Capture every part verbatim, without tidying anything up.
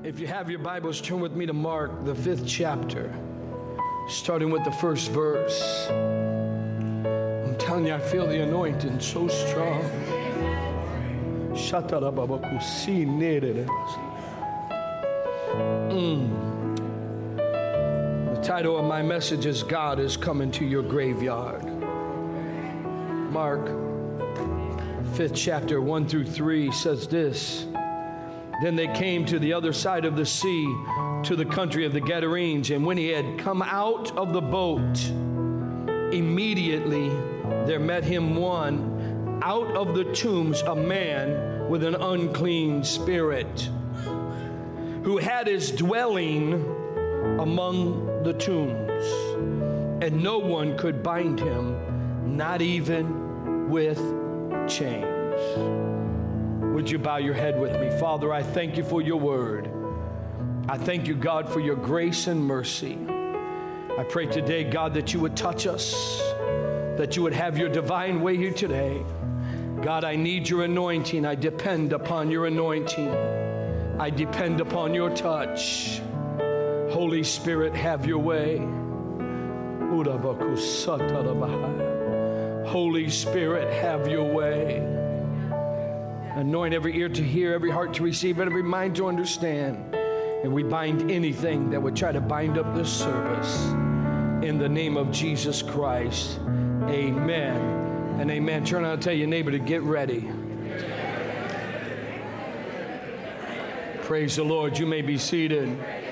If you have your Bibles, turn with me to Mark, the fifth chapter, starting with the first verse. I'm telling you, I feel the anointing so strong. Mm. The title of my message is God is Coming to Your Graveyard. Mark, fifth chapter, one through three says this. Then they came to the other side of the sea, to the country of the Gadarenes. And when he had come out of the boat, immediately there met him one out of the tombs, a man with an unclean spirit, who had his dwelling among the tombs. And no one could bind him, not even with chains. Would you bow your head with me? Father, I thank you for your word. I thank you, God, for your grace and mercy. I pray today, God, that you would touch us, that you would have your divine way here today. God, I need your anointing. I depend upon your anointing. I depend upon your touch. Holy Spirit, have your way. Holy Spirit, have your way. Anoint every ear to hear, every heart to receive, and every mind to understand. And we bind anything that would try to bind up this service. In the name of Jesus Christ, amen and amen. Turn around and tell your neighbor to get ready. Praise the Lord. You may be seated.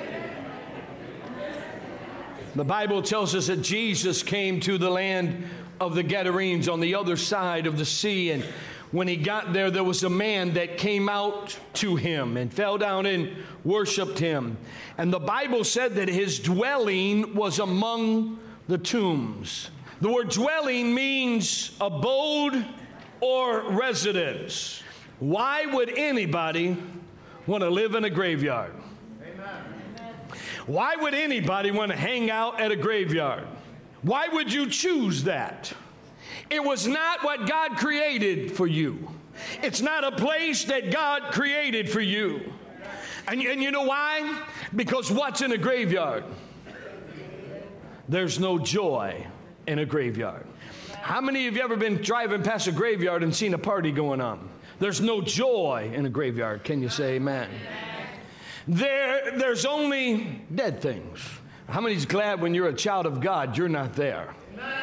The Bible tells us that Jesus came to the land of the Gadarenes on the other side of the sea, and when he got there, there was a man that came out to him and fell down and worshiped him. And the Bible said that his dwelling was among the tombs. The word dwelling means abode or residence. Why would anybody want to live in a graveyard? Amen. Why would anybody want to hang out at a graveyard? Why would you choose that? It was not what God created for you. It's not a place that God created for you. And, and you know why? Because what's in a graveyard? There's no joy in a graveyard. How many of you ever been driving past a graveyard and seen a party going on? There's no joy in a graveyard. Can you say amen? There, there's only dead things. How many's glad when you're a child of God, you're not there?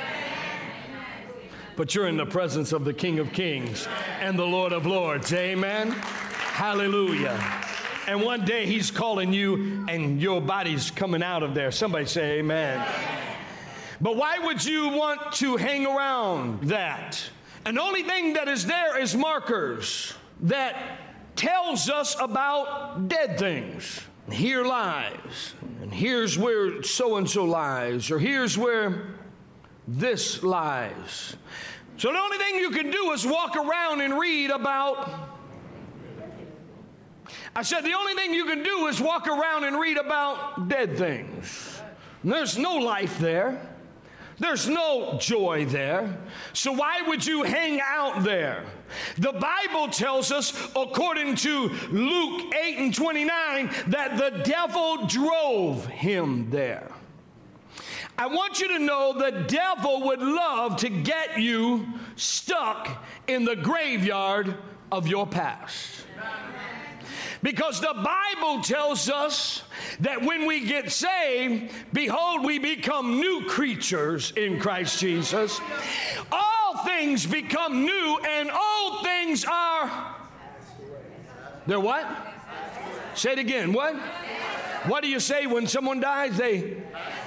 But you're in the presence of the King of Kings and the Lord of Lords. Amen. Hallelujah. And one day he's calling you and your body's coming out of there. Somebody say amen. But why would you want to hang around that? And the only thing that is there is markers that tells us about dead things. Here lies. And here's where so-and-so lies. Or here's where this lies. So the only thing you can do is walk around and read about. I said the only thing you can do is walk around and read about dead things. And there's no life there. There's no joy there. So why would you hang out there? The Bible tells us, according to Luke eight and twenty-nine, that the devil drove him there. I want you to know the devil would love to get you stuck in the graveyard of your past. Because the Bible tells us that when we get saved, behold, we become new creatures in Christ Jesus. All things become new, and all things are... They're what? Say it again. What? What do you say when someone dies? They...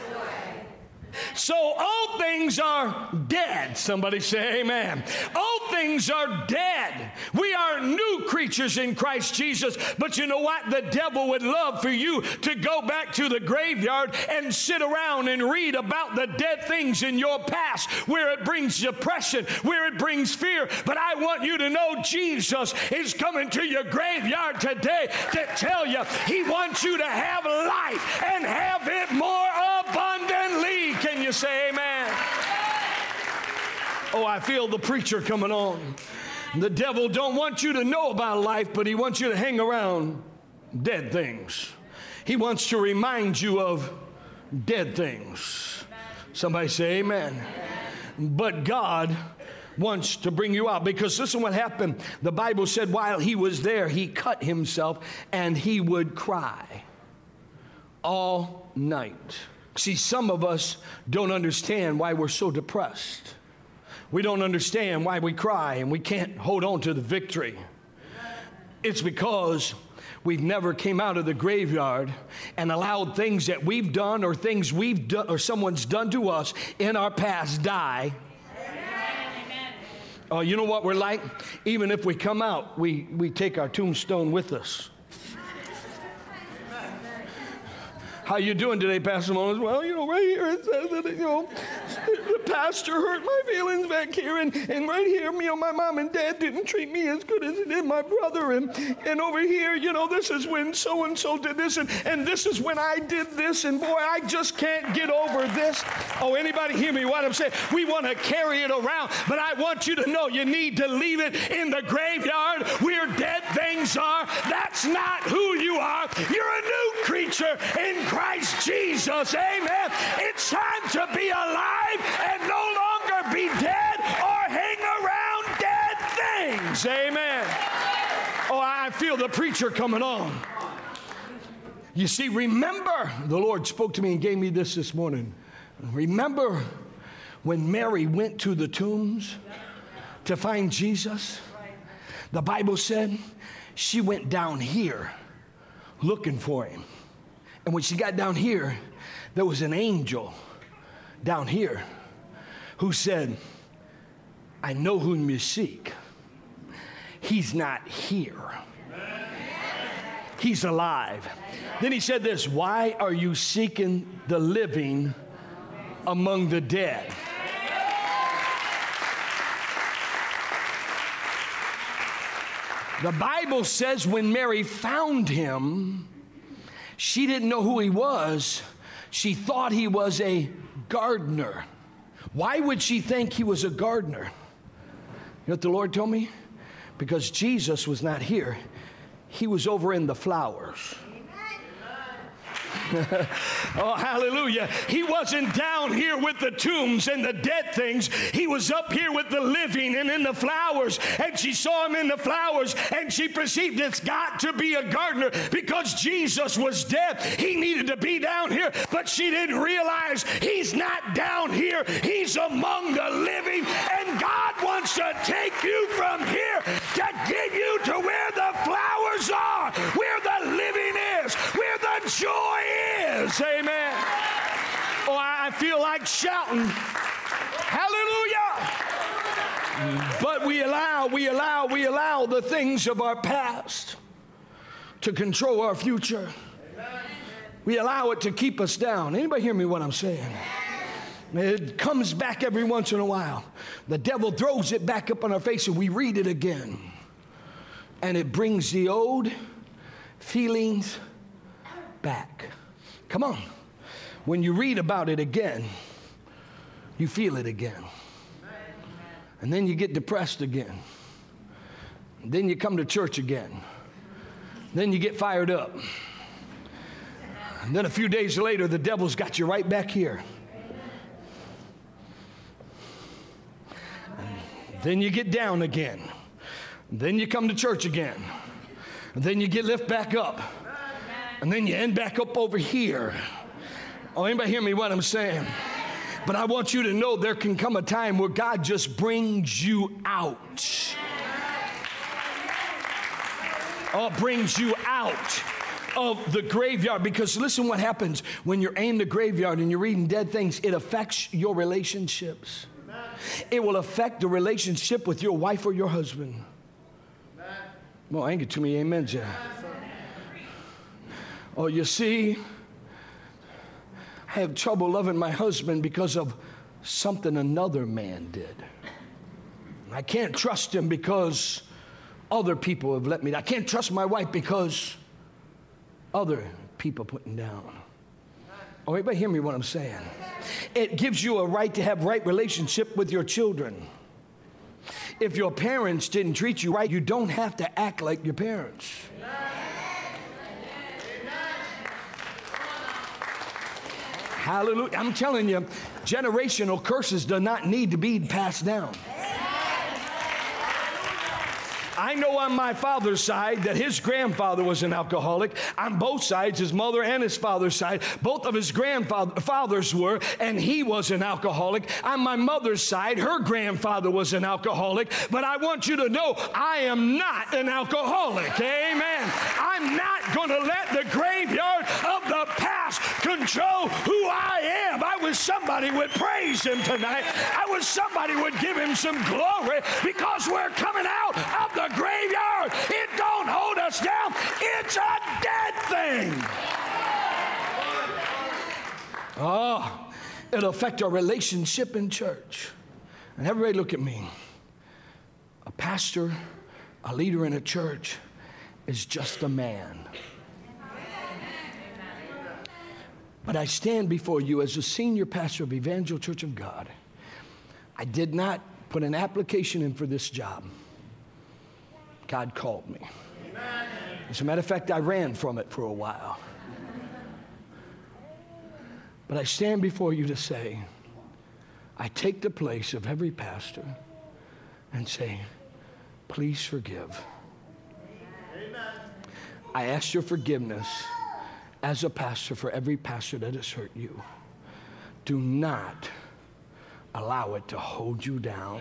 So all things are dead. Somebody say amen. All things are dead. We are new creatures in Christ Jesus. But you know what? The devil would love for you to go back to the graveyard and sit around and read about the dead things in your past, where it brings depression, where it brings fear. But I want you to know Jesus is coming to your graveyard today to tell you he wants you to have life and have it more abundantly. Can you say amen? Oh, I feel the preacher coming on. The devil don't want you to know about life, but he wants you to hang around dead things. He wants to remind you of dead things. Somebody say amen. But God wants to bring you out, because listen what happened. The Bible said while he was there, he cut himself and he would cry all night. See, some of us don't understand why we're so depressed. We don't understand why we cry and we can't hold on to the victory. It's because we've never came out of the graveyard and allowed things that we've done or things we've done or someone's done to us in our past die. Oh, uh, you know what we're like? Even if we come out, we, we take our tombstone with us. How you doing today, Pastor Moses? Well, you know, right here it says that, you know, the pastor hurt my feelings back here, and, and right here, you know, my mom and dad didn't treat me as good as they did my brother, and, and over here, you know, this is when so-and-so did this, and, and this is when I did this, and boy, I just can't get over this. Oh, anybody hear me what I'm saying? We want to carry it around, but I want you to know you need to leave it in the graveyard where dead things are. That's not who you are. You're a new creature in Christ Jesus. Amen. It's time to be alive and no longer be dead or hang around dead things. Amen. Oh, I feel the preacher coming on. You see, remember, the Lord spoke to me and gave me this this morning. Remember when Mary went to the tombs to find Jesus? The Bible said she went down here looking for him. And when she got down here, there was an angel down here who said, I know whom you seek. He's not here. He's alive. Then he said this, why are you seeking the living among the dead? The Bible says when Mary found him, she didn't know who he was. She thought he was a gardener. Why would she think he was a gardener? You know what the Lord told me? Because Jesus was not here. He was over in the flowers. Oh, hallelujah. He wasn't down here with the tombs and the dead things. He was up here with the living and in the flowers. And she saw him in the flowers, and she perceived it's got to be a gardener because Jesus was dead. He needed to be down here, but she didn't realize he's not down here. He's among the living, and God wants to take you from here to get you to where the flowers are, where the living is, where the joy is. Amen. Oh, I feel like shouting. Hallelujah. But we allow, we allow, we allow the things of our past to control our future. We allow it to keep us down. Anybody hear me what I'm saying? It comes back every once in a while. The devil throws it back up on our face and we read it again. And it brings the old feelings back. Come on. When you read about it again, you feel it again. And then you get depressed again. And then you come to church again. Then you get fired up. And then a few days later, the devil's got you right back here. And then you get down again. And then you come to church again. And then you get lifted back up. And then you end back up over here. Oh, anybody hear me what I'm saying? But I want you to know there can come a time where God just brings you out. Oh, brings you out of the graveyard. Because listen what happens when you're in the graveyard and you're reading dead things. It affects your relationships. It will affect the relationship with your wife or your husband. Well, ain't it to me, amen, Jeff. Oh, you see, I have trouble loving my husband because of something another man did. I can't trust him because other people have let me down. I can't trust my wife because other people put him down. Oh, everybody hear me what I'm saying? It gives you a right to have right relationship with your children. If your parents didn't treat you right, you don't have to act like your parents. Hallelujah. I'm telling you, generational curses do not need to be passed down. I know on my father's side that his grandfather was an alcoholic. On both sides, his mother and his father's side, both of his grandfathers were, and he was an alcoholic. On my mother's side, her grandfather was an alcoholic. But I want you to know, I am not an alcoholic. Amen. I'm not going to let the graveyard of the past control who I am. I wish somebody would praise him tonight. I wish somebody would give him some glory, because we're coming out of the graveyard. It don't hold us down. It's a dead thing. Oh, it'll affect our relationship in church. And everybody look at me. A pastor, a leader in a church is just a man. But I stand before you as a senior pastor of Evangel Church of God. I did not put an application in for this job. God called me. As a matter of fact, I ran from it for a while. But I stand before you to say, I take the place of every pastor and say, please forgive. I ask your forgiveness as a pastor for every pastor that has hurt you. Do not allow it to hold you down.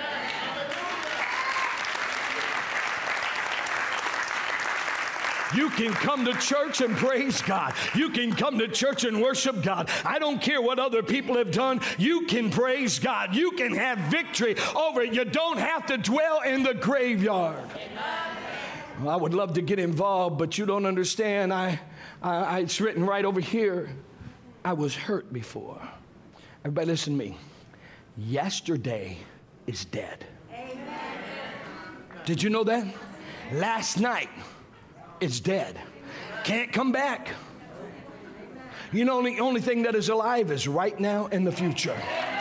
You can come to church and praise God. You can come to church and worship God. I don't care what other people have done. You can praise God. You can have victory over it. You don't have to dwell in the graveyard. Well, I would love to get involved, but you don't understand. I, I, I, it's written right over here. I was hurt before. Everybody listen to me. Yesterday is dead. Amen. Did you know that? Last night is dead. Can't come back. You know, the only thing that is alive is right now and the future.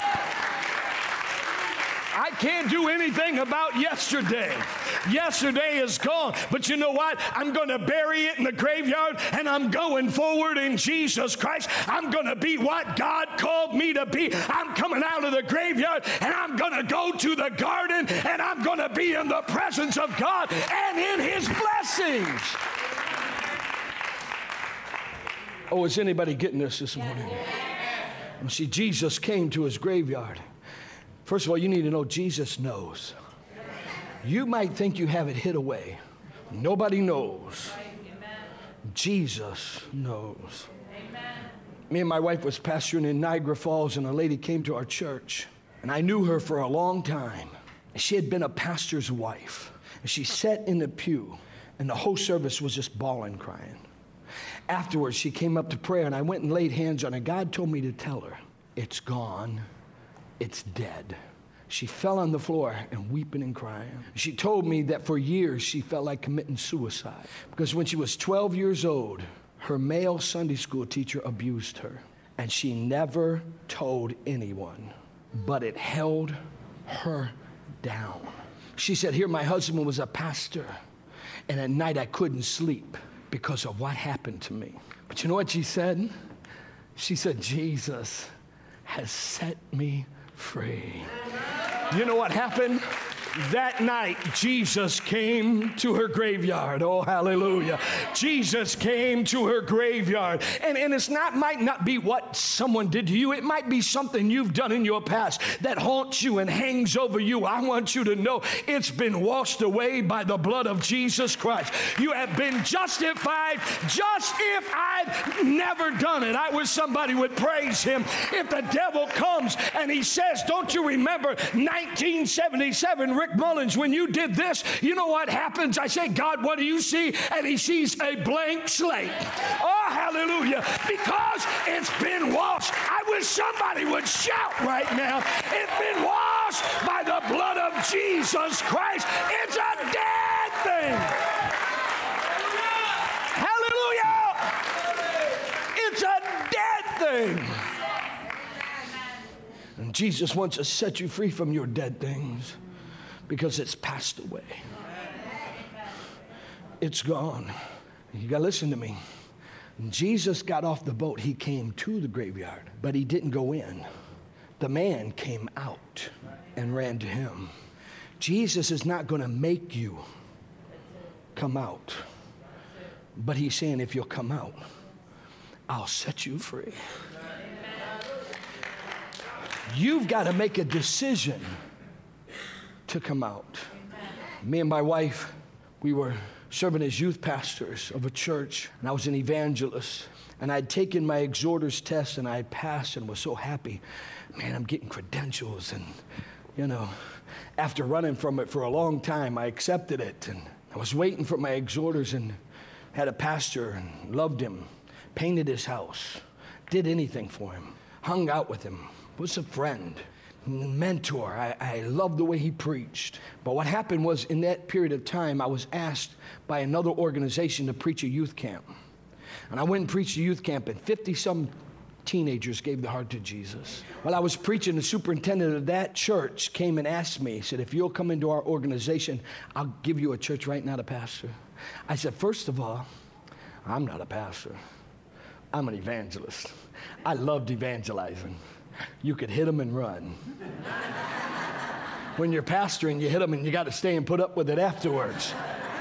I can't do anything about yesterday. Yesterday is gone. But you know what? I'm going to bury it in the graveyard, and I'm going forward in Jesus Christ. I'm going to be what God called me to be. I'm coming out of the graveyard, and I'm going to go to the garden, and I'm going to be in the presence of God and in his blessings. Oh, is anybody getting this this morning? You see, Jesus came to his graveyard. First of all, you need to know Jesus knows. You might think you have it hid away. Nobody knows. Jesus knows. Me and my wife was pastoring in Niagara Falls, and a lady came to our church, and I knew her for a long time. She had been a pastor's wife, and she sat in the pew, and the whole service was just bawling, crying. Afterwards, she came up to prayer, and I went and laid hands on her. God told me to tell her, it's gone, it's dead. She fell on the floor and weeping and crying. She told me that for years she felt like committing suicide, because when she was twelve years old, her male Sunday school teacher abused her, and she never told anyone, but it held her down. She said, here my husband was a pastor, and at night I couldn't sleep because of what happened to me. But you know what she said? She said, Jesus has set me free. You know what happened? That night, Jesus came to her graveyard. Oh, hallelujah. Jesus came to her graveyard. And, and it's not, might not be what someone did to you. It might be something you've done in your past that haunts you and hangs over you. I want you to know it's been washed away by the blood of Jesus Christ. You have been justified just if I'd never done it. I wish somebody would praise him. If the devil comes and he says, don't you remember nineteen seventy-seven, Rick Mullins, when you did this, you know what happens? I say, God, what do you see? And he sees a blank slate. Oh, hallelujah. Because it's been washed. I wish somebody would shout right now. It's been washed by the blood of Jesus Christ. It's a dead thing. Hallelujah. It's a dead thing. And Jesus wants to set you free from your dead things, because it's passed away. It's gone. You got to listen to me. When Jesus got off the boat, he came to the graveyard, but he didn't go in. The man came out and ran to him. Jesus is not going to make you come out, but he's saying, if you'll come out, I'll set you free. You've got to make a decision to come out. Me and my wife, we were serving as youth pastors of a church, and I was an evangelist, and I'd taken my exhorter's test, and I passed and was so happy. Man, I'm getting credentials, and, you know, after running from it for a long time, I accepted it, and I was waiting for my exhorters, and had a pastor, and loved him, painted his house, did anything for him, hung out with him, was a friend, mentor. I, I loved the way he preached. But what happened was, in that period of time, I was asked by another organization to preach a youth camp. And I went and preached a youth camp, and fifty-some teenagers gave their heart to Jesus. While I was preaching, the superintendent of that church came and asked me, he said, if you'll come into our organization, I'll give you a church right now to pastor. I said, first of all, I'm not a pastor. I'm an evangelist. I loved evangelizing. You could hit them and run. When you're pastoring, you hit them and you got to stay and put up with it afterwards.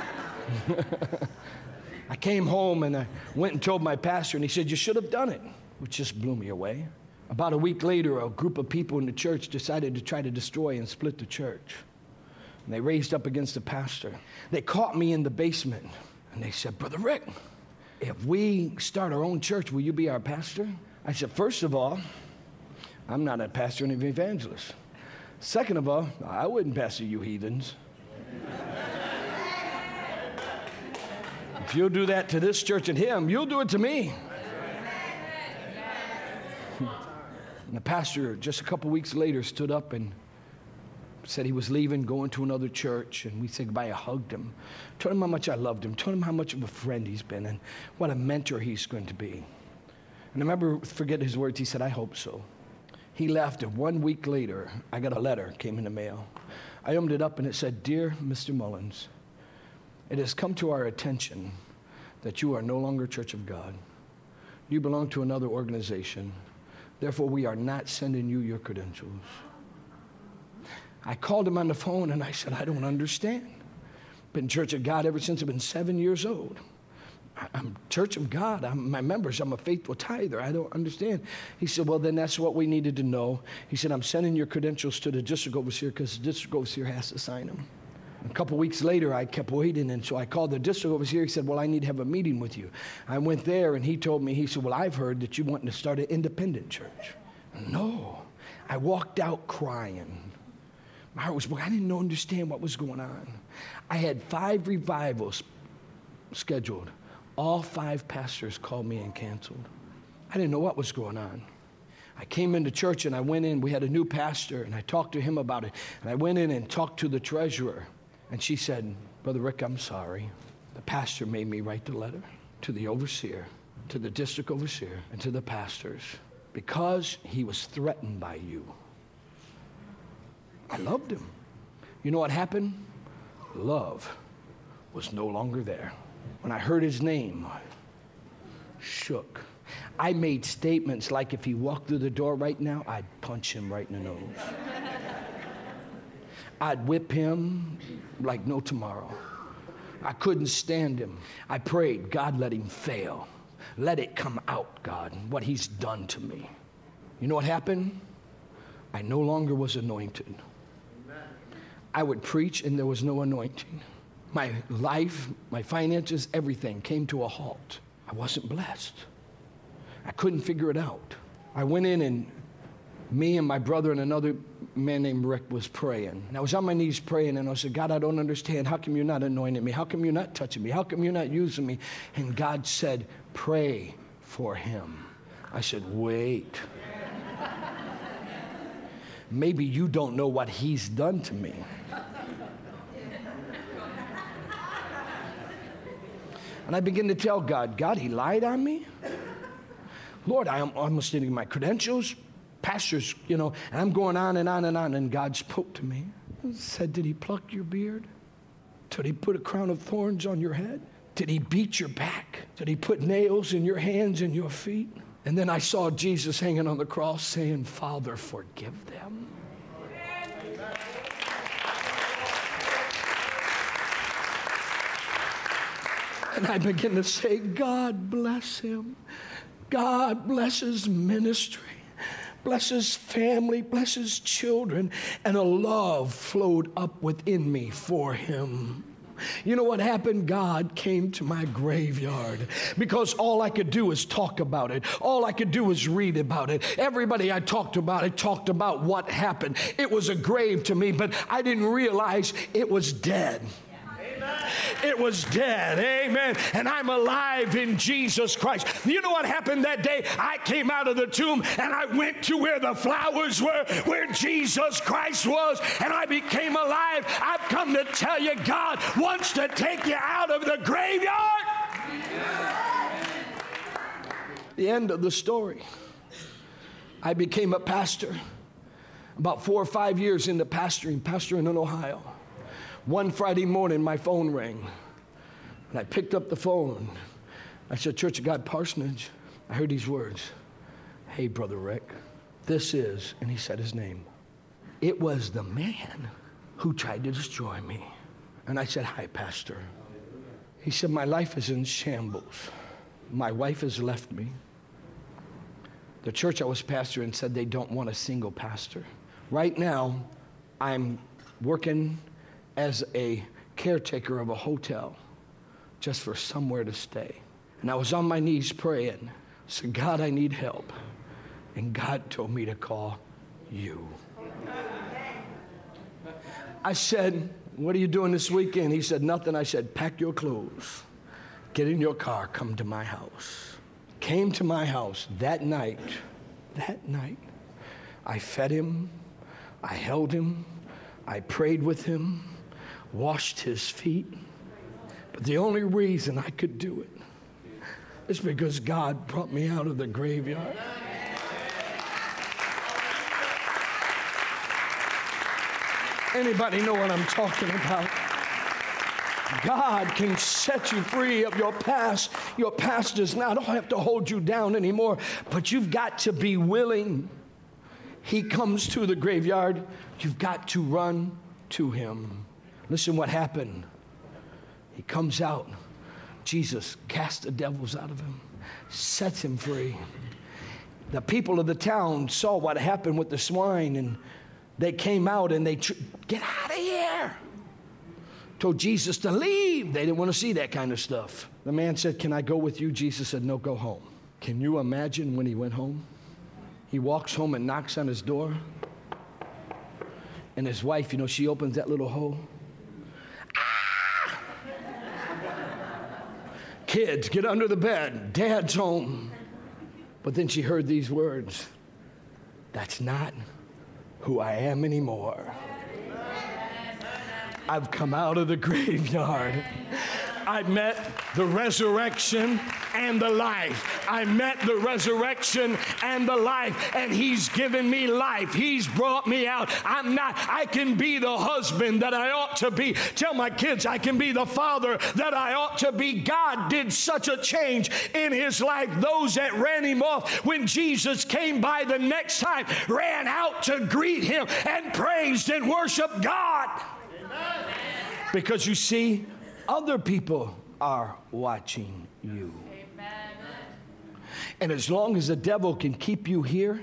I came home and I went and told my pastor, and he said, you should have done it, which just blew me away. About a week later, a group of people in the church decided to try to destroy and split the church. And they raised up against the pastor. They caught me in the basement, and they said, Brother Rick, if we start our own church, will you be our pastor? I said, first of all, I'm not a pastor and an evangelist. Second of all, I wouldn't pastor you heathens. If you'll do that to this church and him, you'll do it to me. And the pastor, just a couple weeks later, stood up and said he was leaving, going to another church, and we said goodbye. I hugged him, told him how much I loved him, told him how much of a friend he's been, and what a mentor he's going to be. And I remember, forget his words, he said, I hope so. He left, and one week later, I got a letter, came in the mail. I opened it up, and it said, Dear Mister Mullins, it has come to our attention that you are no longer Church of God. You belong to another organization. Therefore, we are not sending you your credentials. I called him on the phone, and I said, I don't understand. Been Church of God ever since I've been seven years old. I'm Church of God. I'm my members. I'm a faithful tither. I don't understand. He said, well, then that's what we needed to know. He said, I'm sending your credentials to the district overseer because the district overseer has to sign them. A couple weeks later, I kept waiting, and so I called the district overseer. He said, well, I need to have a meeting with you. I went there, and he told me, he said, well, I've heard that you want to start an independent church. No. I walked out crying. My heart was broken. I didn't know, understand what was going on. I had five revivals scheduled. All five pastors called me and canceled. I didn't know what was going on. I came into church, and I went in. We had a new pastor, and I talked to him about it. And I went in and talked to the treasurer. And she said, Brother Rick, I'm sorry. The pastor made me write the letter to the overseer, to the district overseer, and to the pastors because he was threatened by you. I loved him. You know what happened? Love was no longer there. When I heard his name, I shook. I made statements like if he walked through the door right now, I'd punch him right in the nose. I'd whip him like no tomorrow. I couldn't stand him. I prayed, God, let him fail. Let it come out, God, what he's done to me. You know what happened? I no longer was anointed. I would preach and there was no anointing. My life, my finances, everything came to a halt. I wasn't blessed. I couldn't figure it out. I went in, and me and my brother and another man named Rick was praying. And I was on my knees praying, and I said, God, I don't understand. How come you're not anointing me? How come you're not touching me? How come you're not using me? And God said, pray for him. I said, wait. Maybe you don't know what he's done to me. And I began to tell God, God, he lied on me. Lord, I am almost getting my credentials, pastors, you know, and I'm going on and on and on. And God spoke to me and said, did he pluck your beard? Did he put a crown of thorns on your head? Did he beat your back? Did he put nails in your hands and your feet? And then I saw Jesus hanging on the cross saying, Father, forgive them. And I began to say, God bless him. God bless his ministry. Bless his family. Bless his children. And a love flowed up within me for him. You know what happened? God came to my graveyard because all I could do was talk about it. All I could do was read about it. Everybody I talked about, I talked about what happened. It was a grave to me, but I didn't realize it was dead. It was dead. Amen. And I'm alive in Jesus Christ. You know what happened that day? I came out of the tomb and I went to where the flowers were, where Jesus Christ was, and I became alive. I've come to tell you, God wants to take you out of the graveyard. The end of the story. I became a pastor about four or five years into pastoring, pastoring in Ohio. One Friday morning, my phone rang, and I picked up the phone. I said, Church of God, Parsonage. I heard these words. Hey, Brother Rick, this is, and he said his name. It was the man who tried to destroy me. And I said, hi, Pastor. He said, my life is in shambles. My wife has left me. The church I was pastoring said they don't want a single pastor. Right now, I'm working as a caretaker of a hotel just for somewhere to stay. And I was on my knees praying. I said, God, I need help. And God told me to call you. I said, what are you doing this weekend? He said, nothing. I said, pack your clothes, get in your car, come to my house. Came to my house that night. That night, I fed him, I held him, I prayed with him, washed his feet. But the only reason I could do it is because God brought me out of the graveyard. Anybody know what I'm talking about? God can set you free of your past. Your past does not have to hold you down anymore, but you've got to be willing. He comes to the graveyard. You've got to run to him. Listen what happened. He comes out. Jesus casts the devils out of him, sets him free. The people of the town saw what happened with the swine, and they came out and they, tr- get out of here. Told Jesus to leave. They didn't want to see that kind of stuff. The man said, can I go with you? Jesus said, no, go home. Can you imagine when he went home? He walks home and knocks on his door. And his wife, you know, she opens that little hole. Ah! Kids, get under the bed. Dad's home. But then she heard these words. That's not who I am anymore. I've come out of the graveyard. I met the resurrection and the life. I met the resurrection and the life, and he's given me life. He's brought me out. I'm not, I can be the husband that I ought to be. Tell my kids I can be the father that I ought to be. God did such a change in his life. Those that ran him off when Jesus came by the next time ran out to greet him and praised and worshiped God. Because you see, other people are watching you. Amen. And as long as the devil can keep you here,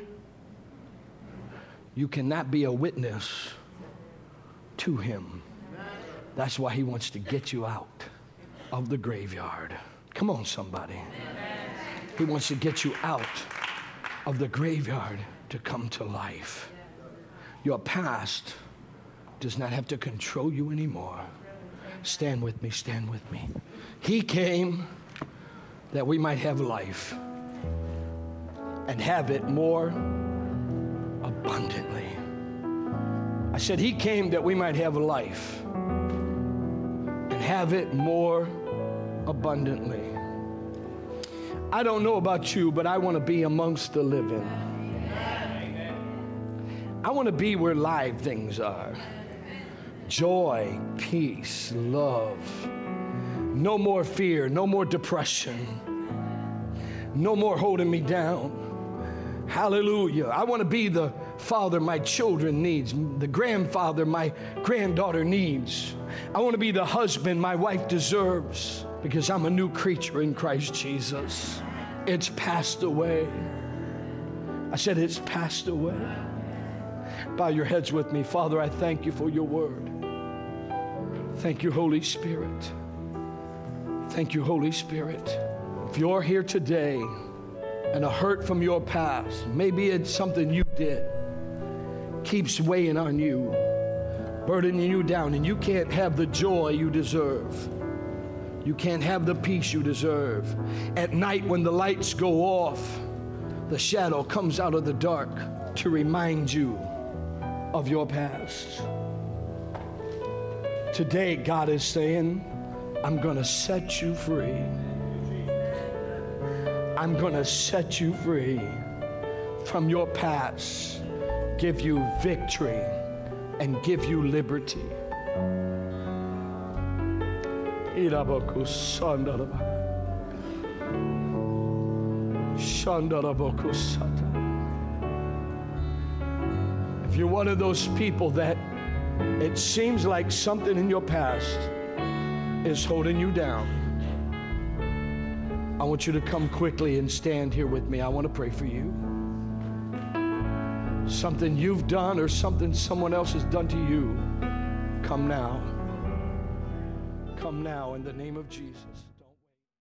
you cannot be a witness to him. That's why he wants to get you out of the graveyard. Come on, somebody. He wants to get you out of the graveyard to come to life. Your past does not have to control you anymore. Stand with me, stand with me. He came that we might have life and have it more abundantly. I said he came that we might have life and have it more abundantly. I don't know about you, but I want to be amongst the living. I want to be where live things are. Joy, peace, love, No more fear, no more depression, no more holding me down. Hallelujah. I want to be the father my children needs, the grandfather my granddaughter needs. I want to be the husband my wife deserves, because I'm a new creature in Christ Jesus. It's passed away. I said it's passed away. Bow your heads with me. Father, I thank you for your word. Thank you, Holy Spirit. Thank you, Holy Spirit. If you're here today and a hurt from your past, maybe it's something you did, keeps weighing on you, burdening you down, and you can't have the joy you deserve. You can't have the peace you deserve. At night when the lights go off, the shadow comes out of the dark to remind you of your past. Today, God is saying, I'm going to set you free. I'm going to set you free from your past, give you victory, and give you liberty. If you're one of those people that it seems like something in your past is holding you down, I want you to come quickly and stand here with me. I want to pray for you. Something you've done or something someone else has done to you, come now. Come now in the name of Jesus.